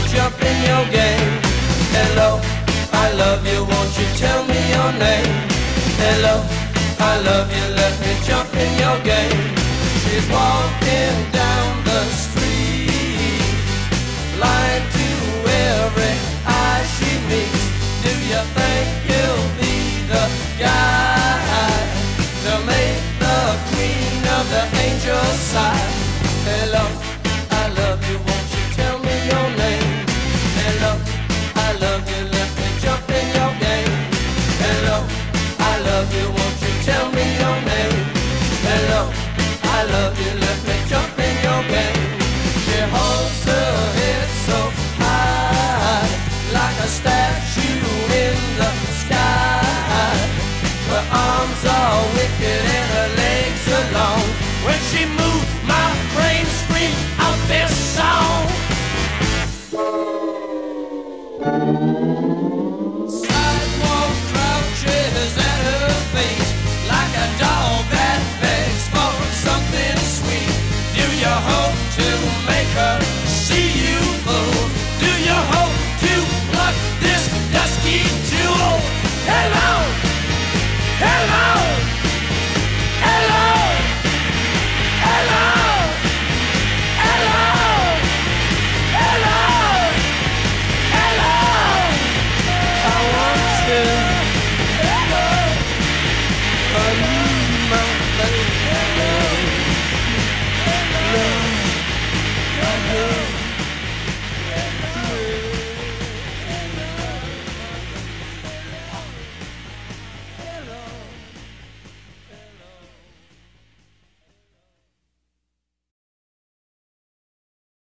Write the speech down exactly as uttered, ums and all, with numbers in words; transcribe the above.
jump in your game. Hello, I love you, won't you tell me your name? Hello, I love you, let me jump in your game. She's walking down